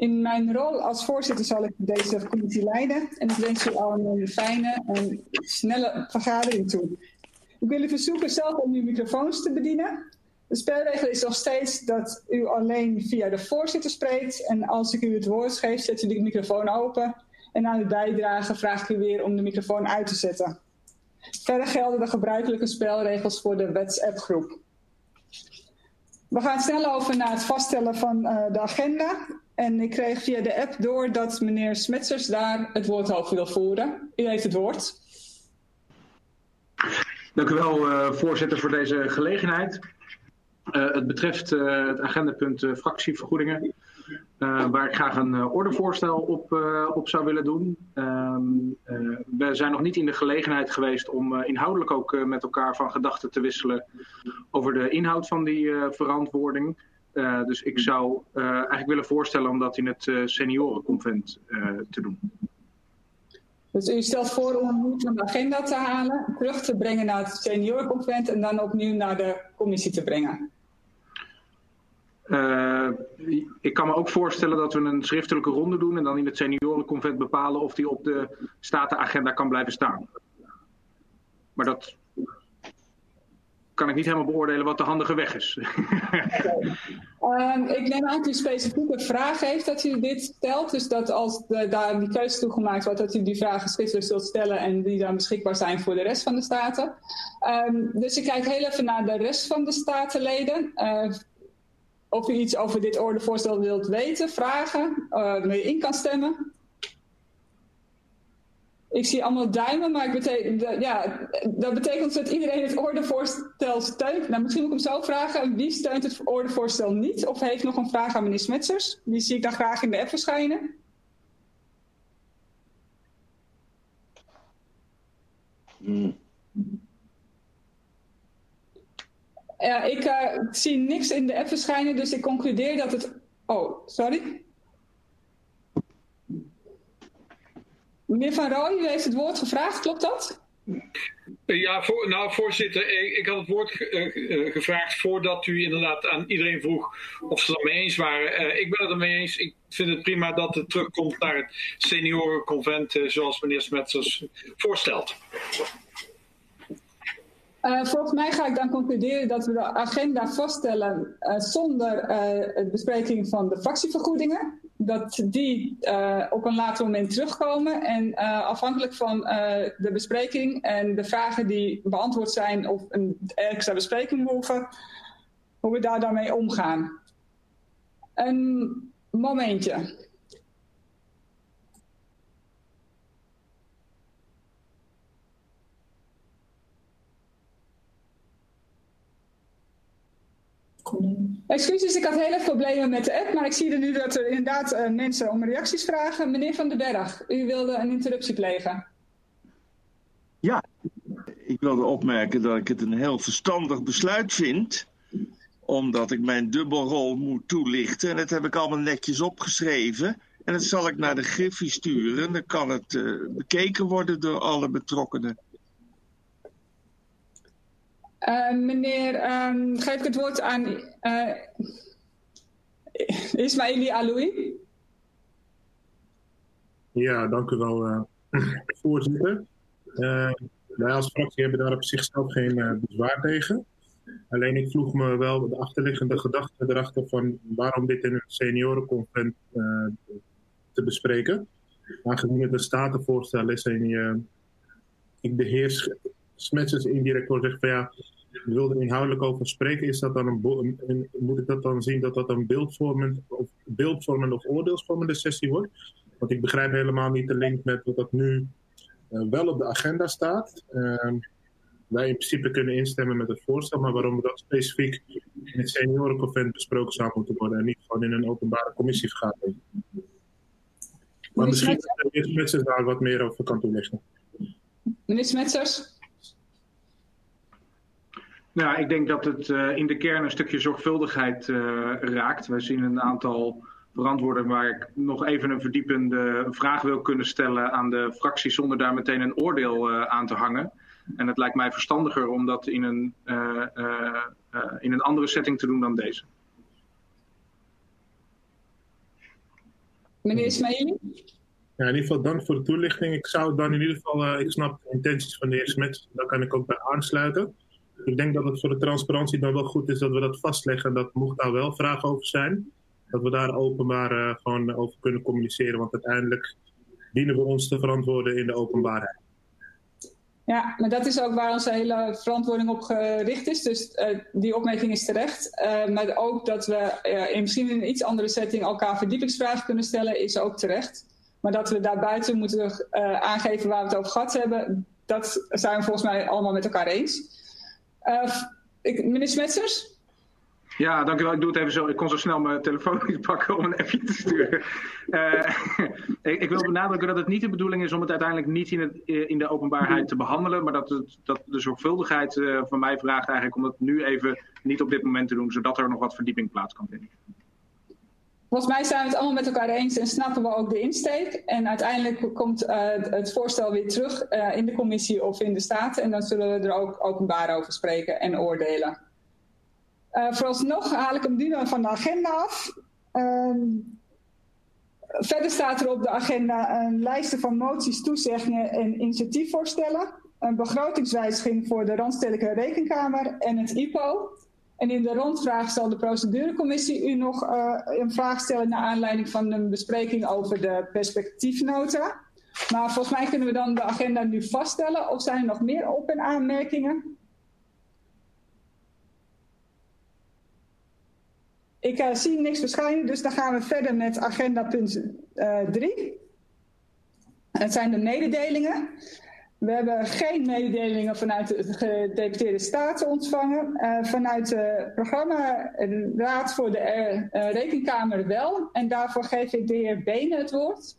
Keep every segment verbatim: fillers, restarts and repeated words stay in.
In mijn rol als voorzitter zal ik deze commissie leiden en ik wens u allen een fijne en snelle vergadering toe. Ik wil u verzoeken zelf om uw microfoons te bedienen. De spelregel is nog steeds dat u alleen via de voorzitter spreekt en als ik u het woord geef, zet u de microfoon open en aan uw bijdrage vraag ik u weer om de microfoon uit te zetten. Verder gelden de gebruikelijke spelregels voor de WhatsApp-groep. We gaan snel over naar het vaststellen van uh, de agenda. En ik kreeg via de app door dat meneer Smetsers daar het woord over wil voeren. U heeft het woord. Dank u wel, uh, voorzitter, voor deze gelegenheid. Uh, het betreft uh, het agendapunt uh, fractievergoedingen, uh, waar ik graag een uh, ordevoorstel op, uh, op zou willen doen. Uh, uh, we zijn nog niet in de gelegenheid geweest om uh, inhoudelijk ook uh, met elkaar van gedachten te wisselen over de inhoud van die uh, verantwoording. Uh, dus ik zou uh, eigenlijk willen voorstellen om dat in het uh, seniorenconvent uh, te doen. Dus u stelt voor om hem van de agenda te halen, terug te brengen naar het seniorenconvent en dan opnieuw naar de commissie te brengen. Uh, ik kan me ook voorstellen dat we een schriftelijke ronde doen en dan in het seniorenconvent bepalen of die op de statenagenda kan blijven staan. Maar dat kan ik niet helemaal beoordelen wat de handige weg is. Okay. Um, ik neem aan dat u specifieke vragen heeft dat u dit stelt. Dus dat als de, daar die keuze toegemaakt wordt, dat u die vragen schriftelijk zult stellen en die dan beschikbaar zijn voor de rest van de staten. Um, dus ik kijk heel even naar de rest van de statenleden. Uh, of u iets over dit ordevoorstel wilt weten, vragen, uh, waar je in kan stemmen. Ik zie allemaal duimen, maar ik beteken, ja, dat betekent dat iedereen het ordevoorstel steunt. Nou, misschien moet ik hem zo vragen. Wie steunt het ordevoorstel niet? Of heeft nog een vraag aan meneer Smetsers? Die zie ik dan graag in de app verschijnen. Mm. Ja, ik uh, zie niks in de app verschijnen, dus ik concludeer dat het... Oh, sorry. Meneer Van Rooij, u heeft het woord gevraagd, klopt dat? Ja, voor, nou voorzitter, ik, ik had het woord ge, uh, gevraagd voordat u inderdaad aan iedereen vroeg of ze het mee eens waren. Uh, ik ben het ermee eens. Ik vind het prima dat het terugkomt naar het seniorenconvent uh, zoals meneer Smetsers voorstelt. Uh, volgens mij ga ik dan concluderen dat we de agenda vaststellen uh, zonder uh, de bespreking van de fractievergoedingen. Dat die uh, op een later moment terugkomen en uh, afhankelijk van uh, de bespreking en de vragen die beantwoord zijn of een extra bespreking hoeven, hoe we daar dan mee omgaan. Een momentje. Excuses, ik had heel even problemen met de app, maar ik zie er nu dat er inderdaad uh, mensen om reacties vragen. Meneer Van den Berg, u wilde een interruptie plegen. Ja, ik wilde opmerken dat ik het een heel verstandig besluit vind, omdat ik mijn dubbelrol moet toelichten. En dat heb ik allemaal netjes opgeschreven. En dat zal ik naar de Griffie sturen. Dan kan het uh, bekeken worden door alle betrokkenen. Uh, meneer, um, geef ik het woord aan uh, Ismaili Aloui. Ja, dank u wel, uh, voorzitter. Uh, wij als fractie hebben daar op zichzelf geen uh, bezwaar tegen. Alleen ik vroeg me wel de achterliggende gedachte erachter van waarom dit in een seniorenconvent uh, te bespreken. Aangezien het een statenvoorstel is en je, ik de heer Smetsers indirect hoor zeggen van ja, we wilden er inhoudelijk over spreken. Is dat dan een, een, moet ik dat dan zien dat dat een beeldvormend of, beeldvormende of oordeelsvormende sessie wordt? Want ik begrijp helemaal niet de link met wat dat nu uh, wel op de agenda staat. Uh, wij in principe kunnen instemmen met het voorstel, maar waarom dat specifiek in het seniorenconvent besproken zou moeten worden en niet gewoon in een openbare commissievergadering. Maar misschien dat de heer Smetsers daar wat meer over kan toelichten. Meneer Smetsers? Nou, ik denk dat het uh, in de kern een stukje zorgvuldigheid uh, raakt. Wij zien een aantal verantwoordingen waar ik nog even een verdiepende vraag wil kunnen stellen aan de fractie zonder daar meteen een oordeel uh, aan te hangen. En het lijkt mij verstandiger om dat in een, uh, uh, uh, in een andere setting te doen dan deze. Meneer Ismaili? Ja, in ieder geval dank voor de toelichting. Ik zou dan in ieder geval, uh, ik snap de intenties van de heer Smets, daar kan ik ook bij aansluiten. Ik denk dat het voor de transparantie dan wel goed is dat we dat vastleggen. Dat mocht daar wel vragen over zijn. Dat we daar openbaar uh, gewoon over kunnen communiceren. Want uiteindelijk dienen we ons te verantwoorden in de openbaarheid. Ja, maar dat is ook waar onze hele verantwoording op gericht is. Dus uh, die opmerking is terecht. Uh, maar ook dat we uh, in misschien in een iets andere setting elkaar verdiepingsvragen kunnen stellen, is ook terecht. Maar dat we daarbuiten moeten uh, aangeven waar we het over gehad hebben, dat zijn we volgens mij allemaal met elkaar eens. Uh, ik, meneer Smetsers? Ja, dankjewel. Ik doe het even zo. Ik kon zo snel mijn telefoon niet pakken om een appje te sturen. Uh, ik, ik wil benadrukken dat het niet de bedoeling is om het uiteindelijk niet in, het, in de openbaarheid te behandelen. Maar dat, het, dat de zorgvuldigheid uh, van mij vraagt eigenlijk om het nu even niet op dit moment te doen. Zodat er nog wat verdieping plaats kan vinden. Volgens mij zijn we het allemaal met elkaar eens en snappen we ook de insteek. En uiteindelijk komt uh, het voorstel weer terug uh, in de commissie of in de Staten. En dan zullen we er ook openbaar over spreken en oordelen. Uh, vooralsnog haal ik hem nu van de agenda af. Uh, verder staat er op de agenda een lijst van moties, toezeggingen en initiatiefvoorstellen. Een begrotingswijziging voor de Randstedelijke Rekenkamer en het I P O. En in de rondvraag zal de procedurecommissie u nog uh, een vraag stellen naar aanleiding van een bespreking over de perspectiefnota. Maar volgens mij kunnen we dan de agenda nu vaststellen. Of zijn er nog meer op- en aanmerkingen? Ik uh, zie niks verschijnen, dus dan gaan we verder met agenda punt drie. Het zijn de mededelingen. We hebben geen mededelingen vanuit de gedeputeerde staten ontvangen. Uh, vanuit de programmaraad voor de uh, Rekenkamer wel. En daarvoor geef ik de heer Benen het woord.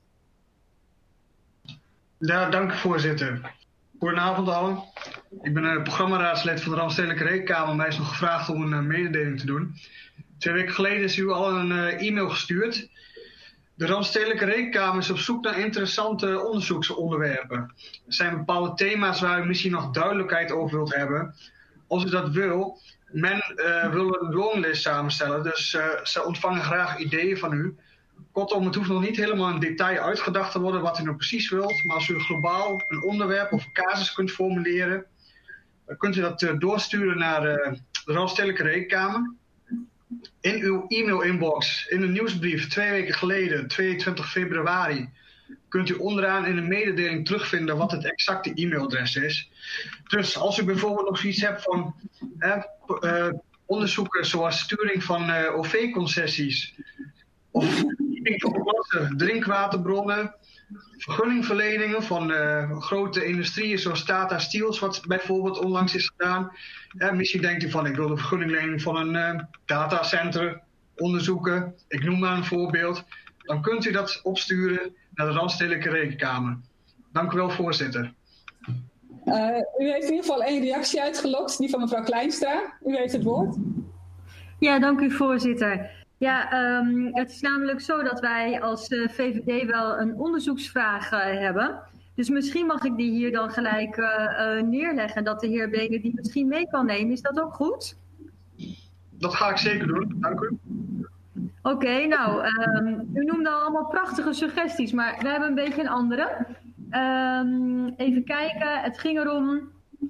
Ja, dank u voorzitter. Goedenavond allen. Ik ben uh, programmaraadslid van de Randstedelijke Rekenkamer. Mij is nog gevraagd om een uh, mededeling te doen. Twee weken geleden is u al een uh, e-mail gestuurd. De Randstedelijke Rekenkamer is op zoek naar interessante onderzoeksonderwerpen. Er zijn bepaalde thema's waar u misschien nog duidelijkheid over wilt hebben. Als u dat wil, men uh, wil een longlist samenstellen, dus uh, ze ontvangen graag ideeën van u. Kortom, het hoeft nog niet helemaal in detail uitgedacht te worden wat u nou precies wilt. Maar als u globaal een onderwerp of een casus kunt formuleren, dan kunt u dat uh, doorsturen naar uh, de Randstedelijke Rekenkamer. In uw e-mail-inbox, in een nieuwsbrief twee weken geleden, tweeëntwintig februari, kunt u onderaan in een mededeling terugvinden wat het exacte e-mailadres is. Dus als u bijvoorbeeld nog zoiets hebt van eh, uh, onderzoeken zoals sturing van uh, O V-concessies, of verdieping van plassen, drinkwaterbronnen, vergunningverleningen van uh, grote industrieën zoals Tata Steels, wat bijvoorbeeld onlangs is gedaan. Uh, misschien denkt u van, ik wil de vergunninglening van een uh, datacenter onderzoeken. Ik noem maar een voorbeeld. Dan kunt u dat opsturen naar de Randstedelijke Rekenkamer. Dank u wel, voorzitter. Uh, u heeft in ieder geval één reactie uitgelokt, die van mevrouw Kleinstra. U heeft het woord. Ja, dank u, voorzitter. Ja, um, het is namelijk zo dat wij als uh, V V D wel een onderzoeksvraag uh, hebben. Dus misschien mag ik die hier dan gelijk uh, uh, neerleggen, dat de heer Benen die misschien mee kan nemen. Is dat ook goed? Dat ga ik zeker doen, dank u. Oké, okay, nou, um, u noemde al allemaal prachtige suggesties, maar we hebben een beetje een andere. Um, even kijken, het ging erom...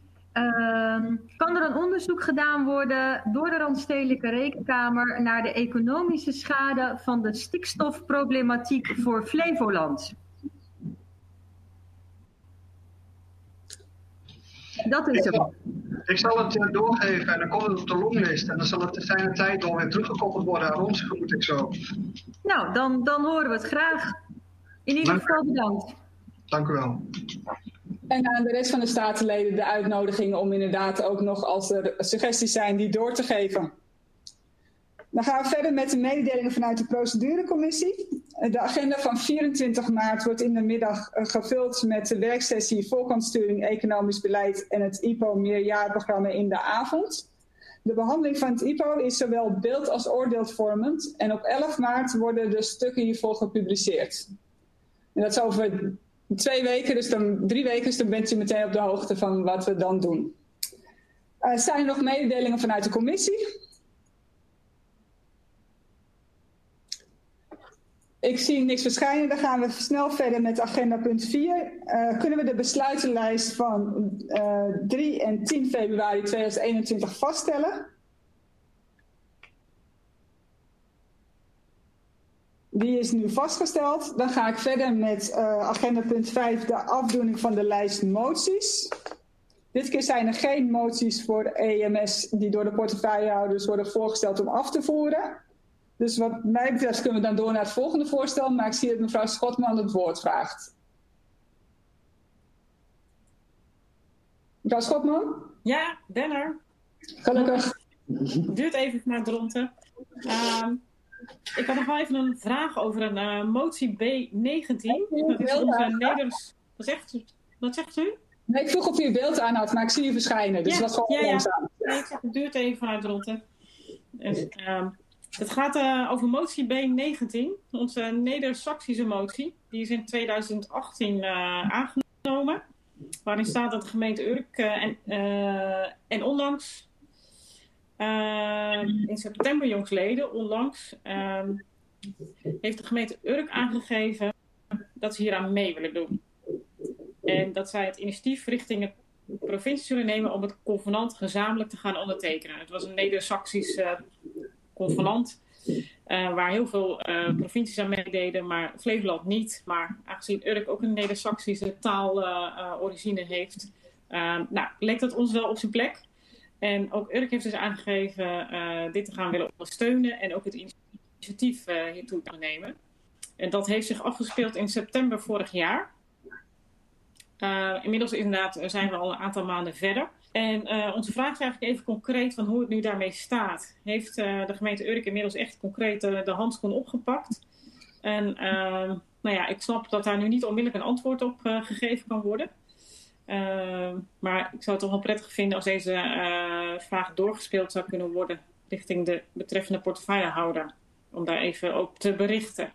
Uh, kan er een onderzoek gedaan worden door de Randstedelijke Rekenkamer naar de economische schade van de stikstofproblematiek voor Flevoland? Dat is het. Ik zal het doorgeven en dan komt het op de longlist en dan zal het te zijn tijd wel weer teruggekoppeld worden aan ons, vermoed ik zo. Nou, dan, dan horen we het graag. In ieder geval bedankt. Dank u wel. En aan de rest van de statenleden de uitnodiging om inderdaad ook nog, als er suggesties zijn, die door te geven. Dan gaan we verder met de mededelingen vanuit de procedurecommissie. De agenda van vierentwintig maart wordt in de middag gevuld met de werksessie Voorkantsturing Economisch Beleid en het I P O meerjaarprogramma in de avond. De behandeling van het I P O is zowel beeld- als oordeelvormend en op elf maart worden de stukken hiervoor gepubliceerd. En dat is over twee weken, dus dan drie weken, dus dan bent u meteen op de hoogte van wat we dan doen. Uh, zijn er nog mededelingen vanuit de commissie? Ik zie niks verschijnen. Dan gaan we snel verder met agenda punt vier. Uh, kunnen we de besluitenlijst van uh, drie en tien februari tweeduizend eenentwintig vaststellen? Die is nu vastgesteld. Dan ga ik verder met uh, agenda punt vijf, de afdoening van de lijst moties. Dit keer zijn er geen moties voor E M S die door de portefeuillehouders worden voorgesteld om af te voeren. Dus wat mij betreft kunnen we dan door naar het volgende voorstel, maar ik zie dat mevrouw Schotman het woord vraagt. Mevrouw Schotman? Ja, ben er. Gelukkig. Het duurt even naar Dronten. Uh, ik had nog wel even een vraag over een uh, motie B negentien. Dat is onze Nederlands... Wat zegt u? Wat zegt u? Nee, ik vroeg of u uw beeld aan had, maar ik zie u verschijnen. Dus ja, dat was gewoon ja, langzaam. Ja. Nee, ik zeg, het duurt even vanuit Dronten. Dus, uh, het gaat uh, over motie B negentien. Onze Neder-Saksische motie. Die is in tweeduizend achttien uh, aangenomen. Waarin staat dat de gemeente Urk uh, en, uh, en onlangs... Uh, in september jongstleden, onlangs, uh, heeft de gemeente Urk aangegeven dat ze hieraan mee willen doen. En dat zij het initiatief richting de provincie zullen nemen om het convenant gezamenlijk te gaan ondertekenen. Het was een Neder-Saksisch uh, convenant uh, waar heel veel uh, provincies aan meededen, maar Flevoland niet. Maar aangezien Urk ook een Neder-Saksische taalorigine uh, uh, heeft, uh, nou, leek dat ons wel op zijn plek. En ook Urk heeft dus aangegeven uh, dit te gaan willen ondersteunen en ook het initiatief uh, hiertoe te nemen. En dat heeft zich afgespeeld in september vorig jaar. Uh, inmiddels inderdaad zijn we al een aantal maanden verder. En uh, onze vraag is eigenlijk even concreet van hoe het nu daarmee staat. Heeft uh, de gemeente Urk inmiddels echt concreet uh, de handschoen opgepakt? En uh, nou ja, ik snap dat daar nu niet onmiddellijk een antwoord op uh, gegeven kan worden. Uh, maar ik zou het toch wel prettig vinden als deze uh, vraag doorgespeeld zou kunnen worden richting de betreffende portefeuillehouder. Om daar even op te berichten.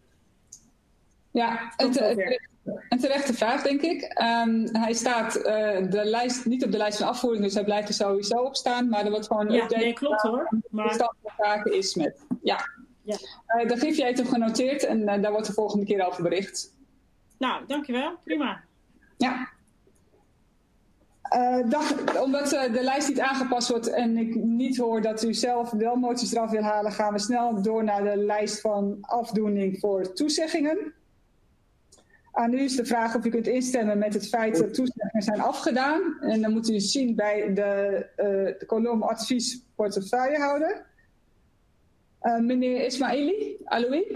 Ja, een, te, een terechte vraag denk ik. Um, hij staat uh, de lijst, niet op de lijst van afvoering, dus hij blijft er sowieso op staan. Maar er wordt gewoon een ja, update. Nee, klopt hoor. Maar... De stand van zaken is met. Ja. ja. Uh, de griefje heeft hem genoteerd en uh, daar wordt de volgende keer over bericht. Nou, dankjewel. Prima. Ja. Uh, dag, omdat uh, de lijst niet aangepast wordt en ik niet hoor dat u zelf wel moties eraf wil halen, gaan we snel door naar de lijst van afdoening voor toezeggingen. Aan u is de vraag of u kunt instemmen met het feit dat toezeggingen zijn afgedaan. En dan moet u zien bij de, uh, de kolom advies portefeuillehouder. Uh, meneer Ismaili, Aloui.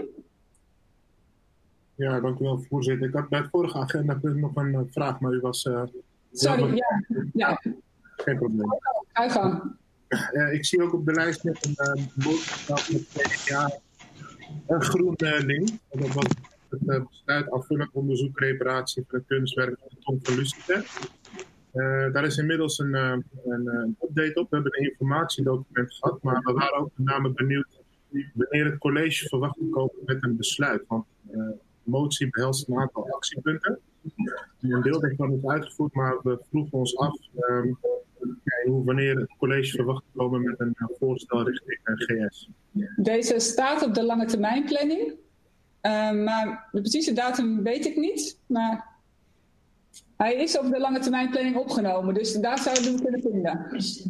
Ja, dank u wel, voorzitter. Ik had bij het vorige agendapunt nog een uh, vraag, maar u was... Uh, Sorry, ja. ja. Geen probleem. Ga gang. Uh, ik zie ook op de lijst met een boodschap met het jaar een groen uh, link. En dat was het uh, besluit afvullend onderzoek reparatie van het kunstwerk van Tom van Lucifer. Uh, daar is inmiddels een, uh, een, een update op. We hebben een informatiedocument gehad, maar we waren ook met name benieuwd wanneer het college verwacht te komen met een besluit. Want uh, de motie behelst een aantal actiepunten. Een deel daarvan is uitgevoerd, maar we vroegen ons af um, hoe, wanneer het college verwacht te komen met een uh, voorstel richting uh, G S. Deze staat op de lange termijn planning, uh, maar de precieze datum weet ik niet. Maar hij is op de lange termijn planning opgenomen, dus daar zouden we hem kunnen vinden. Is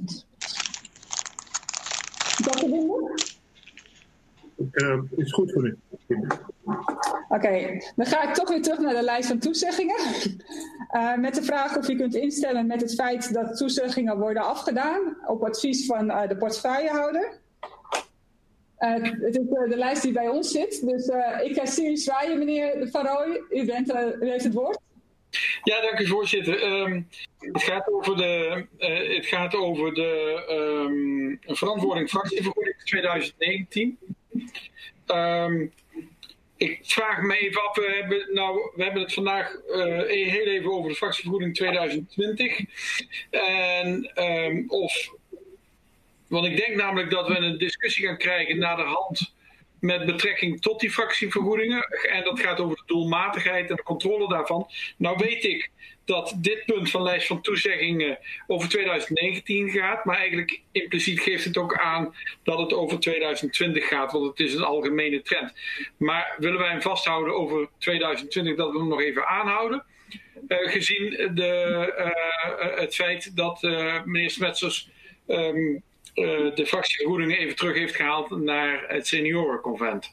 dat te vinden? Uh, is goed voor u. Oké, okay, dan ga ik toch weer terug naar de lijst van toezeggingen. Uh, met de vraag of u kunt instemmen met het feit dat toezeggingen worden afgedaan op advies van uh, de portefeuillehouder. Uh, het is uh, de lijst die bij ons zit. Dus uh, ik zie u zwaaien, meneer Van Rooij. U, bent, uh, u heeft het woord. Ja, dank u voorzitter. Um, het gaat over de, uh, het gaat over de um, verantwoording fractievergoeding twintig negentien. Um, ik vraag me even af, we hebben, nou, we hebben het vandaag uh, heel even over de fractievergoeding twintig twintig. En um, of, want ik denk namelijk dat we een discussie gaan krijgen naar de hand met betrekking tot die fractievergoedingen. En dat gaat over de doelmatigheid en de controle daarvan. Nou weet ik dat dit punt van lijst van toezeggingen over twintig negentien gaat. Maar eigenlijk impliciet geeft het ook aan dat het over twintig twintig gaat. Want het is een algemene trend. Maar willen wij hem vasthouden over twintig twintig, dat we hem nog even aanhouden? Uh, gezien de, uh, het feit dat uh, meneer Smetsers um, uh, de fractievergoedingen even terug heeft gehaald naar het seniorenconvent.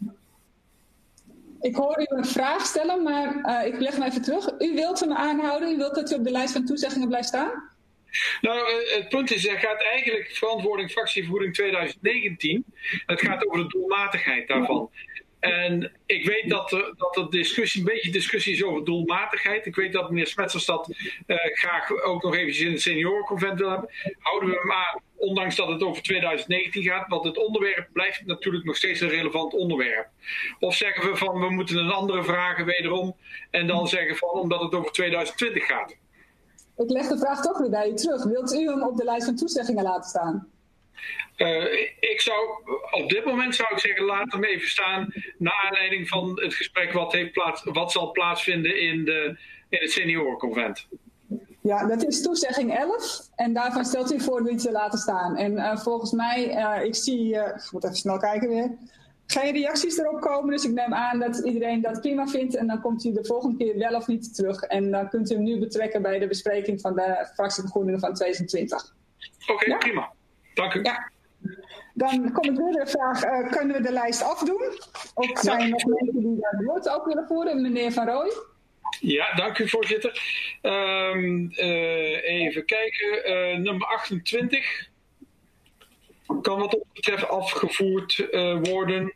Ik hoor u een vraag stellen, maar uh, ik leg hem even terug. U wilt hem aanhouden? U wilt dat u op de lijst van toezeggingen blijft staan? Nou, uh, het punt is, er gaat eigenlijk verantwoording fractievergoeding twintig negentien. Het gaat over de doelmatigheid daarvan. En ik weet dat er, dat er discussie, een beetje discussie is over doelmatigheid. Ik weet dat meneer Smetsers dat uh, graag ook nog eventjes in het seniorenconvent wil hebben. Houden we hem aan, ondanks dat het over twintig negentien gaat. Want het onderwerp blijft natuurlijk nog steeds een relevant onderwerp. Of zeggen we van, we moeten een andere vragen wederom. En dan zeggen van, omdat het over twintig twintig gaat. Ik leg de vraag toch weer bij u terug. Wilt u hem op de lijst van toezeggingen laten staan? Uh, ik zou, op dit moment zou ik zeggen, laat hem even staan naar aanleiding van het gesprek wat, heeft plaats, wat zal plaatsvinden in, de, in het seniorenconvent. Ja, dat is toezegging elf en daarvan stelt u voor die te laten staan. En uh, volgens mij, uh, ik zie, uh, ik moet even snel kijken weer, geen reacties erop komen. Dus ik neem aan dat iedereen dat prima vindt en dan komt u de volgende keer wel of niet terug. En dan kunt u hem nu betrekken bij de bespreking van de fractievergoedingen van twintig twintig. Oké, okay, ja? Prima. Dank u. Ja. Dan komt weer de vraag, uh, kunnen we de lijst afdoen? Of zijn er nog mensen die daar het woord ook willen voeren? Meneer Van Rooij? Ja, dank u voorzitter. Um, uh, even kijken, uh, nummer achtentwintig. Kan wat ons betreft afgevoerd uh, worden?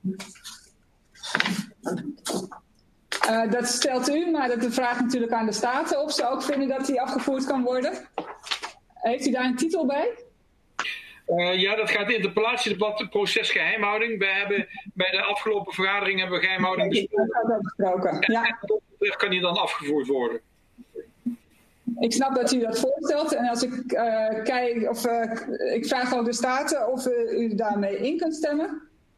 Uh, dat stelt u, maar dat vraagt natuurlijk aan de Staten of ze ook vinden dat die afgevoerd kan worden. Heeft u daar een titel bij? Uh, ja, dat gaat de interpellatiedebat, proces geheimhouding. We hebben bij de afgelopen vergadering hebben we geheimhouding besproken. Ja. En wat betreft kan die dan afgevoerd worden. Ik snap dat u dat voorstelt. En als ik uh, kijk, of uh, ik vraag ook de Staten of uh, u daarmee in kunt stemmen.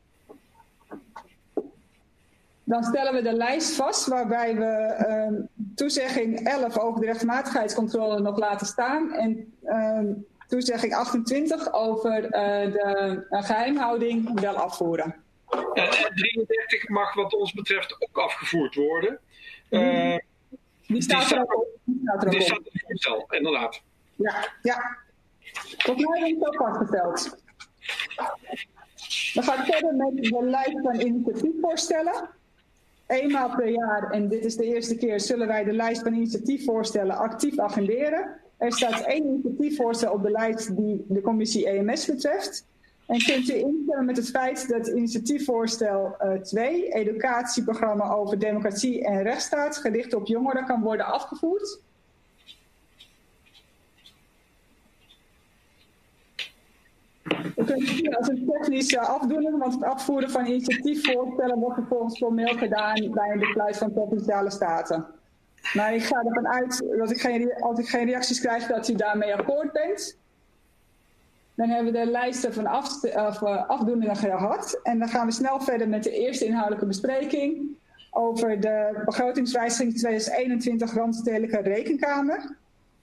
Dan stellen we de lijst vast waarbij we uh, toezegging elf over de rechtmatigheidscontrole nog laten staan. En uh, toezegging achtentwintig over uh, de uh, geheimhouding wel afvoeren. En, en drieëndertig mag wat ons betreft ook afgevoerd worden. Uh, die staat er ook op. Die staat er voorstel, inderdaad. Ja, ja. Volgens mij is het ook vastgesteld. Dan ga ik verder met de lijst van initiatiefvoorstellen. Eenmaal per jaar, en dit is de eerste keer, zullen wij de lijst van initiatiefvoorstellen actief agenderen. Er staat één initiatiefvoorstel op de lijst die de commissie E M S betreft. En kunt u instemmen met het feit dat initiatiefvoorstel uh, twee, educatieprogramma over democratie en rechtsstaat, gericht op jongeren, kan worden afgevoerd? We kunnen het zien als een technische afdoening, want het afvoeren van initiatiefvoorstellen wordt vervolgens formeel gedaan bij een besluit van provinciale staten. Maar ik ga ervan uit dat ik geen, als ik geen reacties krijg dat u daarmee akkoord bent. Dan hebben we de lijsten van af, of, uh, afdoeningen gehad. En dan gaan we snel verder met de eerste inhoudelijke bespreking over de begrotingswijziging twintig eenentwintig Randstedelijke Rekenkamer.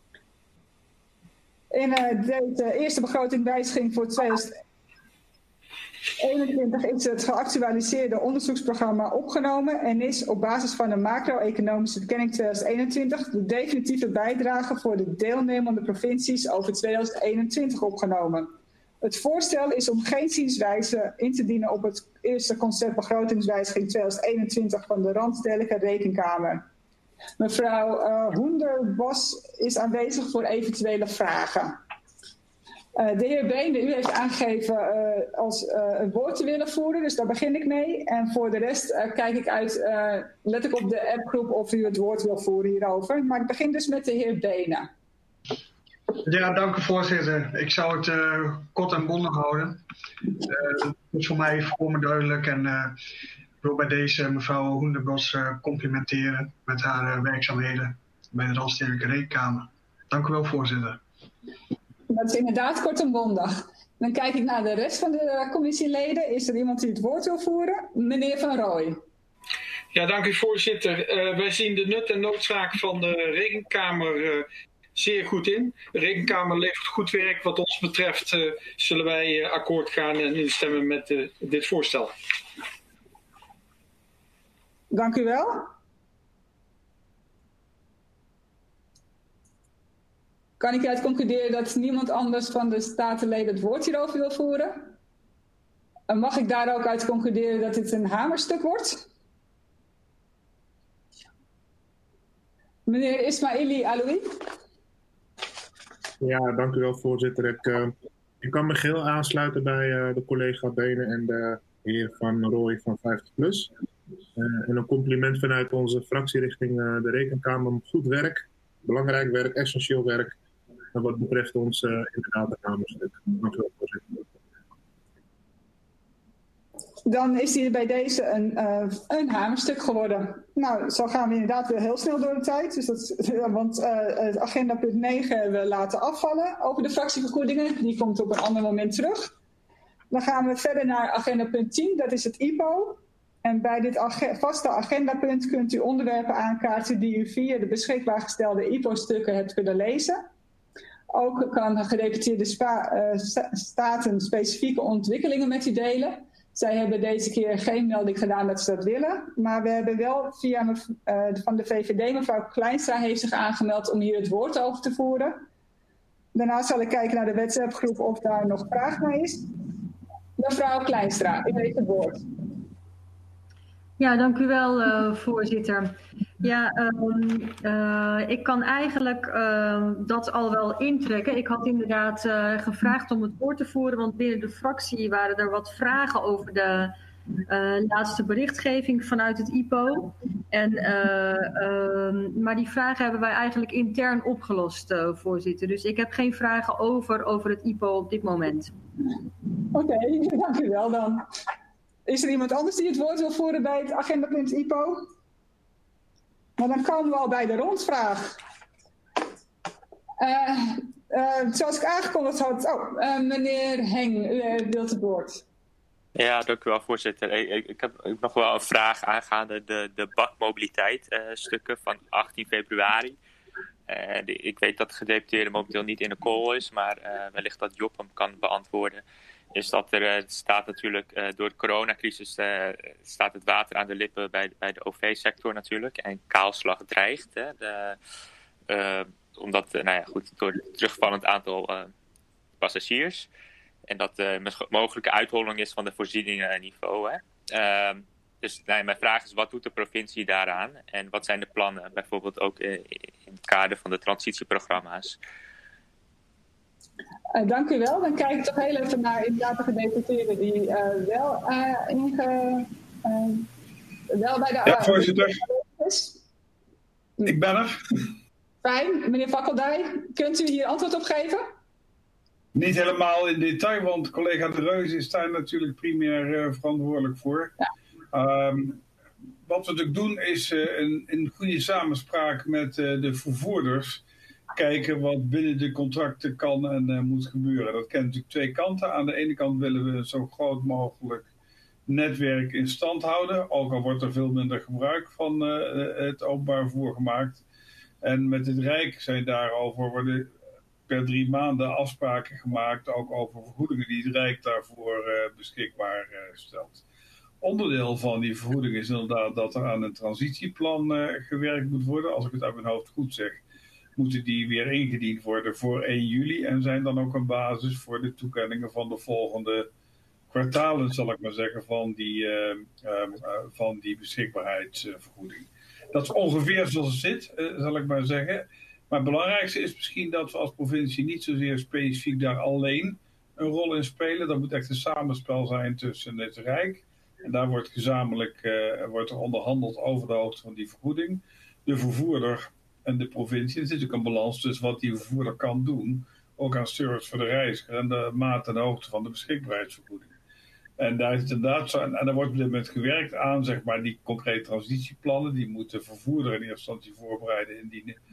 In uh, deze eerste begrotingswijziging voor twintig eenentwintig is het geactualiseerde onderzoeksprogramma opgenomen en is op basis van de macro-economische verkenning twintig eenentwintig de definitieve bijdrage voor de deelnemende provincies over twintig eenentwintig opgenomen. Het voorstel is om geen zienswijze in te dienen op het eerste concept begrotingswijziging twintig eenentwintig van de Randstedelijke Rekenkamer. Mevrouw uh, Hoenderbos is aanwezig voor eventuele vragen. Uh, de heer Beene, u heeft aangegeven uh, als uh, een woord te willen voeren, dus daar begin ik mee. En voor de rest uh, kijk ik uit, uh, let ik op de appgroep of u het woord wil voeren hierover. Maar ik begin dus met de heer Beene. Ja, dank u voorzitter. Ik zou het uh, kort en bondig houden. Uh, dat is voor mij volkomen duidelijk en uh, ik wil bij deze mevrouw Hoenderbos uh, complimenteren met haar uh, werkzaamheden bij de Randstedelijke Rekenkamer. Dank u wel, voorzitter. Dat is inderdaad kort en bondig. Dan kijk ik naar de rest van de commissieleden. Is er iemand die het woord wil voeren? Meneer Van Rooij. Ja, dank u voorzitter. Uh, wij zien de nut en noodzaak van de Rekenkamer uh, zeer goed in. De Rekenkamer levert goed werk. Wat ons betreft uh, zullen wij uh, akkoord gaan en instemmen met uh, dit voorstel. Dank u wel. Kan ik uit concluderen dat niemand anders van de statenleden het woord hierover wil voeren? En mag ik daar ook uit concluderen dat dit een hamerstuk wordt? Meneer Ismaili Aloui. Ja, dank u wel, voorzitter. Ik, uh, ik kan me geheel aansluiten bij uh, de collega Benen en de heer Van Rooij van vijftig plus. Uh, en een compliment vanuit onze fractie richting uh, de Rekenkamer. Goed werk, belangrijk werk, essentieel werk. En wat betreft ons uh, inderdaad een hamerstuk. Dank u wel, voorzitter. Dan is hier bij deze een, uh, een hamerstuk geworden. Nou, zo gaan we inderdaad weer heel snel door de tijd. Dus dat, want uh, het agenda punt negen hebben we laten afvallen over de fractievergoedingen. Die komt op een ander moment terug. Dan gaan we verder naar agenda punt tien, dat is het I P O. En bij dit ag- vaste agendapunt kunt u onderwerpen aankaarten die u via de beschikbaar gestelde I P O-stukken hebt kunnen lezen. Ook kan gedeputeerde spa- uh, staten specifieke ontwikkelingen met u delen. Zij hebben deze keer geen melding gedaan dat ze dat willen. Maar we hebben wel via mev- uh, van de V V D, mevrouw Kleinstra heeft zich aangemeld om hier het woord over te voeren. Daarna zal ik kijken naar de WhatsApp-groep of daar nog vraag naar is. Mevrouw Kleinstra, u heeft het woord. Ja, dank u wel, uh, voorzitter. Ja, um, uh, ik kan eigenlijk uh, dat al wel intrekken. Ik had inderdaad uh, gevraagd om het woord te voeren, want binnen de fractie waren er wat vragen over de uh, laatste berichtgeving vanuit het I P O. En, uh, uh, maar die vragen hebben wij eigenlijk intern opgelost, uh, voorzitter. Dus ik heb geen vragen over, over het I P O op dit moment. Oké, okay, dank u wel dan. Is er iemand anders die het woord wil voeren bij het agendapunt I P O? Maar dan komen we al bij de rondvraag. Uh, uh, zoals ik aangekondigd had, oh, uh, meneer Heng, u uh, wilt het woord. Ja, dank u wel, voorzitter. Ik, ik, ik, heb, ik heb nog wel een vraag aangaande de, de bakmobiliteit uh, stukken van achttien februari. Uh, de, ik weet dat de gedeputeerde momenteel niet in de call is, maar uh, wellicht dat Job hem kan beantwoorden. Is dat er uh, staat natuurlijk uh, door de coronacrisis uh, staat het water aan de lippen bij, bij de O V-sector natuurlijk. En kaalslag dreigt. Hè, de, uh, omdat, uh, nou ja, goed, door het terugvallend aantal uh, passagiers. En dat uh, een mogelijke uitholling is van de voorzieningenniveau. Hè. Uh, dus nou ja, mijn vraag is, wat doet de provincie daaraan? En wat zijn de plannen, bijvoorbeeld ook uh, in het kader van de transitieprogramma's? Uh, dank u wel. Dan kijk ik toch heel even naar inderdaad de gedeputeerde die uh, wel, uh, inge, uh, wel bij de... Ja, uh, voorzitter. Is. Ik ben er. Fijn. Meneer Fakkeldij, kunt u hier antwoord op geven? Niet helemaal in detail, want collega De Reus is daar natuurlijk primair uh, verantwoordelijk voor. Ja. Um, wat we natuurlijk doen is uh, in, in goede samenspraak met uh, de vervoerders kijken wat binnen de contracten kan en uh, moet gebeuren. Dat kent natuurlijk twee kanten. Aan de ene kant willen we zo groot mogelijk netwerk in stand houden. Ook al wordt er veel minder gebruik van uh, het openbaar vervoer gemaakt. En met het Rijk zijn daarover worden per drie maanden afspraken gemaakt. Ook over vergoedingen die het Rijk daarvoor uh, beschikbaar uh, stelt. Onderdeel van die vergoeding is inderdaad dat er aan een transitieplan uh, gewerkt moet worden. Als ik het uit mijn hoofd goed zeg, moeten die weer ingediend worden voor één juli. En zijn dan ook een basis voor de toekenningen van de volgende kwartalen, zal ik maar zeggen, van die, uh, uh, uh, van die beschikbaarheidsvergoeding. Dat is ongeveer zoals het zit, uh, zal ik maar zeggen. Maar het belangrijkste is misschien dat we als provincie niet zozeer specifiek daar alleen een rol in spelen. Dat moet echt een samenspel zijn tussen het Rijk. En daar wordt gezamenlijk uh, wordt er onderhandeld over de hoogte van die vergoeding. De vervoerder en de provincie. Er zit ook een balans tussen wat die vervoerder kan doen. Ook aan service voor de reiziger en de maat en de hoogte van de beschikbaarheidsvergoeding. En daar is het inderdaad zo, en, en daar wordt op dit moment gewerkt aan, zeg maar, die concrete transitieplannen. Die moet de vervoerder in eerste instantie voorbereiden, indienen.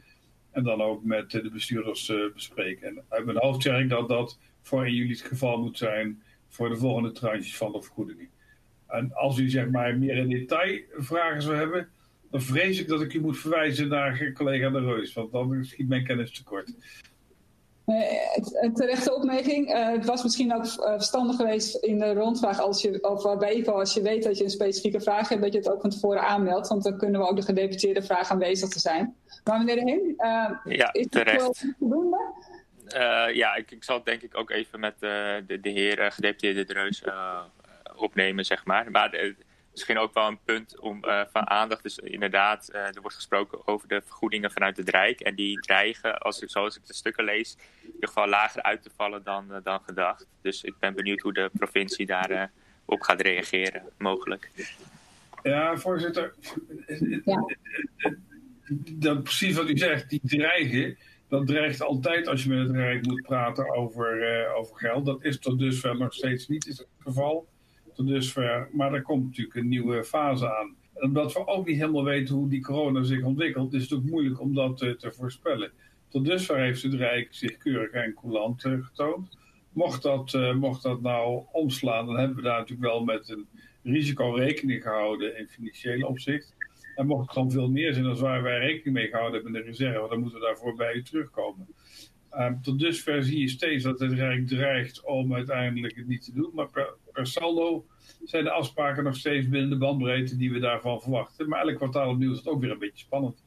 En dan ook met de bestuurders uh, bespreken. En uit mijn hoofd zeg ik dat dat voor in jullie het geval moet zijn voor de volgende tranches van de vergoedingen. En als u zeg maar meer in detail vragen zou hebben, dan vrees ik dat ik u moet verwijzen naar collega De Reus, want dan schiet mijn kennis tekort. Uh, terechte opmerking. Uh, het was misschien ook uh, verstandig geweest in de rondvraag als je, of bij E P O, als je weet dat je een specifieke vraag hebt, dat je het ook van tevoren aanmeldt, want dan kunnen we ook de gedeputeerde vraag aanwezig te zijn. Maar meneer De Heng, uh, ja, is terecht. het wel voldoende? Uh, ja, ik, ik zal het denk ik ook even met uh, de, de heer uh, gedeputeerde De Reus uh, opnemen, zeg maar. Maar uh, misschien ook wel een punt om, uh, van aandacht. Dus inderdaad, uh, er wordt gesproken over de vergoedingen vanuit het Rijk. En die dreigen, als ik, zoals ik de stukken lees, in ieder geval lager uit te vallen dan, uh, dan gedacht. Dus ik ben benieuwd hoe de provincie daar uh, op gaat reageren, mogelijk. Ja, voorzitter. Ja. Dat, precies wat u zegt, die dreigen, dat dreigt altijd als je met het Rijk moet praten over, uh, over geld. Dat is tot dusver nog steeds niet het geval. Tot dusver, maar er komt natuurlijk een nieuwe fase aan. En omdat we ook niet helemaal weten hoe die corona zich ontwikkelt, is het ook moeilijk om dat uh, te voorspellen. Tot dusver heeft het Rijk zich keurig en coulant uh, getoond. Mocht dat, uh, mocht dat nou omslaan, dan hebben we daar natuurlijk wel met een risico rekening gehouden in financieel opzicht. En mocht het dan veel meer zijn dan waar wij rekening mee gehouden hebben in de reserve, dan moeten we daarvoor bij u terugkomen. Um, tot dusver zie je steeds dat het Rijk dreigt om uiteindelijk het niet te doen. Maar per, per saldo zijn de afspraken nog steeds binnen de bandbreedte die we daarvan verwachten. Maar elk kwartaal opnieuw is het ook weer een beetje spannend.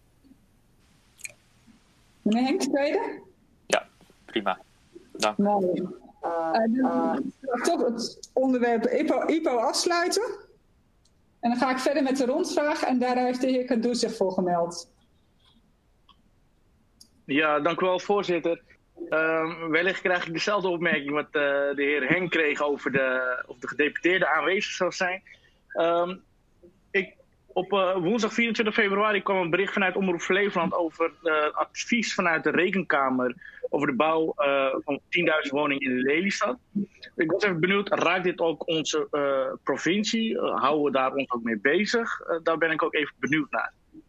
Meneer Henk, tweede? Ja, prima. Dank. Nou, uh, uh, toch het onderwerp I P O, I P O afsluiten. En dan ga ik verder met de rondvraag. En daar heeft de heer Kadoes zich voor gemeld. Ja, dank u wel, voorzitter. Uh, wellicht krijg ik dezelfde opmerking wat uh, de heer Henk kreeg over de, of de gedeputeerde aanwezig zou zijn. Um, ik, op uh, woensdag vierentwintig februari kwam een bericht vanuit Omroep Flevoland over uh, advies vanuit de Rekenkamer over de bouw uh, van tienduizend woningen in Lelystad. Ik was even benieuwd, raakt dit ook onze uh, provincie? Uh, houden we daar ons ook mee bezig? Uh, daar ben ik ook even benieuwd naar.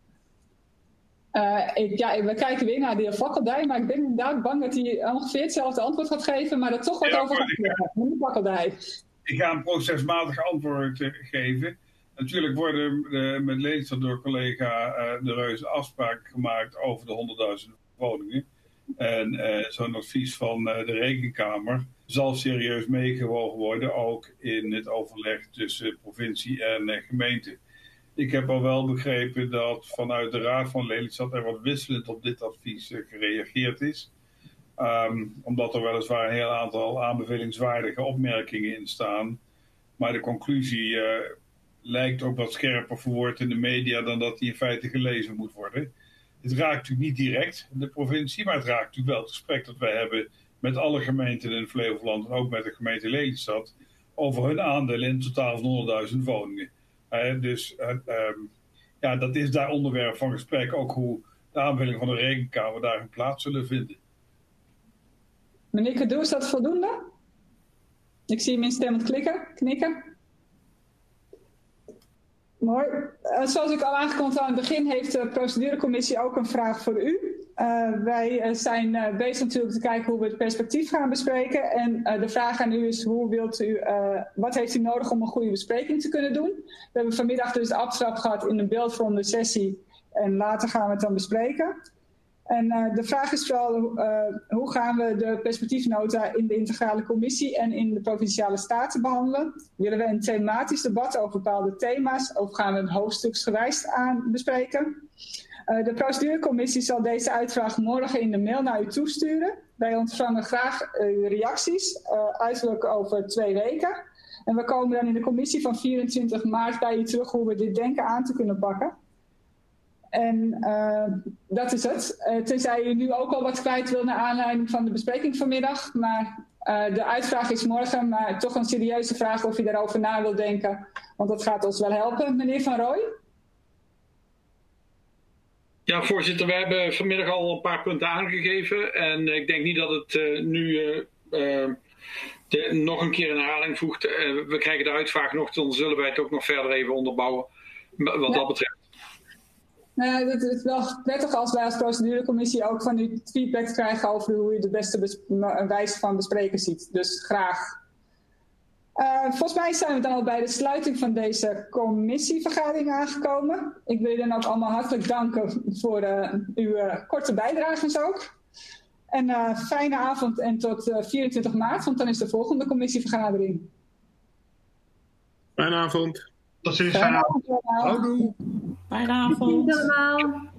Uh, ik, ja, we kijken weer naar de heer Vakkeldij, maar ik ben inderdaad bang dat hij ongeveer hetzelfde antwoord gaat geven, maar dat toch wat ja, over gaat zeggen. Meneer Vakkeldij. Ik ga een procesmatig antwoord uh, geven. Natuurlijk worden uh, met Lelystad door collega uh, De Reus afspraken gemaakt over de honderdduizend woningen. En uh, zo'n advies van uh, de Rekenkamer zal serieus meegewogen worden, ook in het overleg tussen provincie en uh, gemeente. Ik heb al wel begrepen dat vanuit de Raad van Lelystad er wat wisselend op dit advies uh, gereageerd is. Um, omdat er weliswaar een heel aantal aanbevelingswaardige opmerkingen in staan. Maar de conclusie uh, lijkt ook wat scherper verwoord in de media dan dat die in feite gelezen moet worden. Het raakt natuurlijk niet direct de provincie, maar het raakt natuurlijk wel het gesprek dat wij hebben met alle gemeenten in Flevoland en ook met de gemeente Lelystad over hun aandeel in totaal van honderdduizend woningen. Uh, dus uh, um, ja, dat is daar onderwerp van gesprek, ook hoe de aanbeveling van de Rekenkamer daar hun plaats zullen vinden. Meneer Kadoes, is dat voldoende? Ik zie hem instemmend klikken, knikken. Mooi. Uh, zoals ik al aangekondigd aan het begin heeft de procedurecommissie ook een vraag voor u. Uh, wij uh, zijn uh, bezig natuurlijk te kijken hoe we het perspectief gaan bespreken. En uh, de vraag aan u is, hoe wilt u, uh, wat heeft u nodig om een goede bespreking te kunnen doen? We hebben vanmiddag dus de aftrap gehad in een beeldvormende sessie. En later gaan we het dan bespreken. En uh, de vraag is vooral, uh, hoe gaan we de perspectiefnota in de integrale commissie en in de provinciale staten behandelen? Willen we een thematisch debat over bepaalde thema's of gaan we het hoofdstuksgewijs aan bespreken? Uh, de procedurecommissie zal deze uitvraag morgen in de mail naar u toesturen. Wij ontvangen graag uw reacties, uh, uiterlijk over twee weken. En we komen dan in de commissie van vierentwintig maart bij u terug hoe we dit denken aan te kunnen pakken. En uh, dat is het. Uh, tenzij u nu ook al wat kwijt wil naar aanleiding van de bespreking vanmiddag. Maar uh, de uitvraag is morgen, maar toch een serieuze vraag of u daarover na wilt denken. Want dat gaat ons wel helpen. Meneer Van Rooij? Ja, voorzitter, we hebben vanmiddag al een paar punten aangegeven. En ik denk niet dat het uh, nu uh, uh, de, nog een keer een herhaling voegt. Uh, we krijgen de uitvraag nog, dan zullen wij het ook nog verder even onderbouwen wat ja. dat betreft. Nou ja, het is wel prettig als wij als procedurecommissie ook van u feedback krijgen over hoe u de beste bes- wijze van bespreken ziet. Dus graag. Uh, volgens mij zijn we dan al bij de sluiting van deze commissievergadering aangekomen. Ik wil jullie dan ook allemaal hartelijk danken voor uh, uw uh, korte bijdrages ook. En uh, fijne avond en tot uh, vierentwintig maart, want dan is de volgende commissievergadering. Fijne avond. Tot ziens, fijne avond. Houdoe. Fijne avond. Allemaal.